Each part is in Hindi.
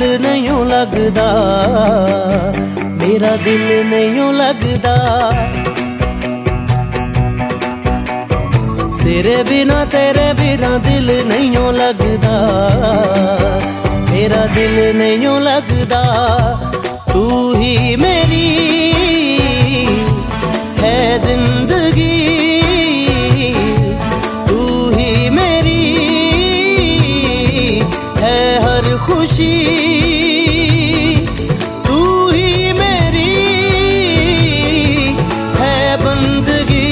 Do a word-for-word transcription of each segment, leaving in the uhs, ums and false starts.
दिल नहीं लगदा, मेरा दिल नहीं लगदा। तेरे बिना तेरे बिना दिल नहीं लगदा, मेरा दिल नहीं लगदा। तू ही मेरी है जिंदगी, तू ही मेरी है हर खुशी, तू ही मेरी है बंदगी।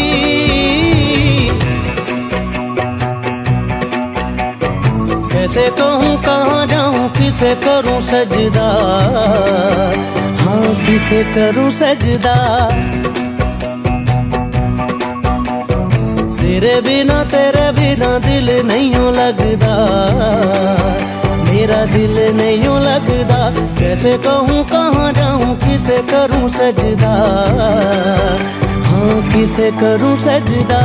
कैसे कहूँ कहाँ जाऊँ किसे करूँ सजदा, हाँ किसे करूँ सजदा। तेरे बिना तेरे बिना दिल नहीं लगदा, मेरा दिल नहीं लगदा। कैसे कहूँ कहाँ जाऊँ किसे करूँ सजदा, हाँ किसे करूँ सजदा।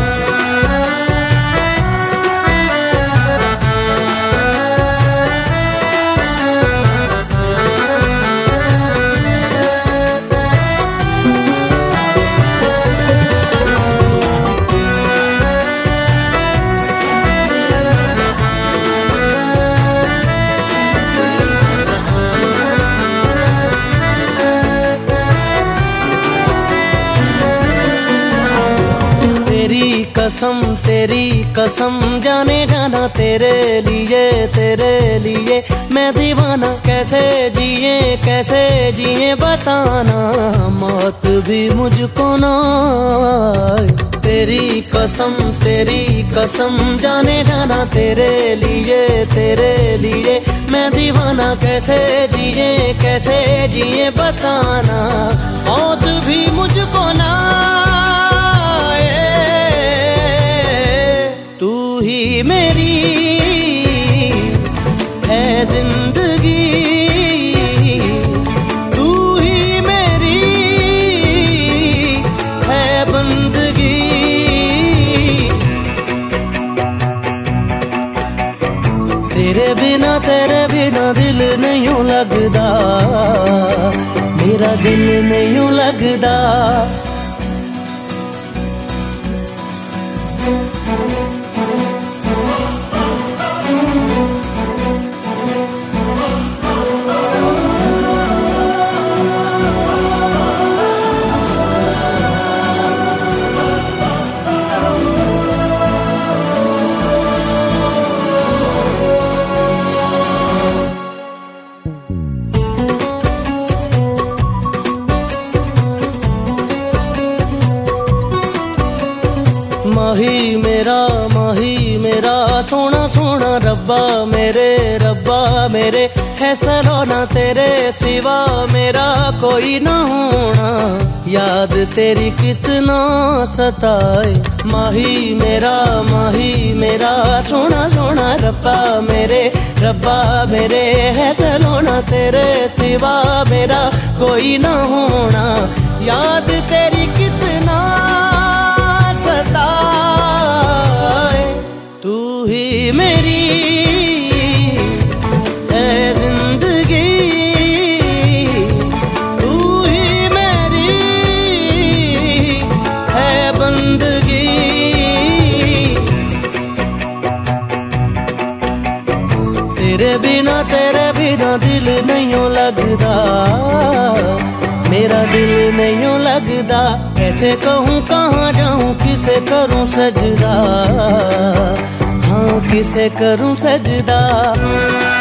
तेरी कसम तेरी कसम जाने जाना, तेरे लिए तेरे लिए मैं दीवाना। कैसे जिए कैसे जिए बताना, मौत भी मुझको ना आए। तेरी कसम तेरी कसम जाने जाना, तेरे लिए तेरे लिए मैं दीवाना। कैसे जिए कैसे जिए बताना, मौत भी मुझको ना आए। तू ही मेरी है जिंदगी, तू ही मेरी है बंदगी। तेरे बिना तेरे बिना दिल नहीं लगदा, मेरा दिल नहीं लगदा। माही मेरा माही मेरा सोना सोना रब्बा मेरे रब्बा मेरे है सलोना। तेरे सिवा मेरा कोई ना होना, याद तेरी कितना सताए। माही मेरा माही मेरा सोना सोना रब्बा मेरे रब्बा मेरे है सलोना। तेरे सिवा मेरा कोई ना होना, याद तेरी कितना सताए। तू ही मेरी है जिंदगी, तू ही मेरी है बंदगी। तेरे बिना तेरे बिना दिल नहीं लगदा, मेरा दिल नहीं लगदा। कैसे कहूँ कहाँ जाऊँ किसे करूँ सजदा, हाँ किसे करूँ सजदा।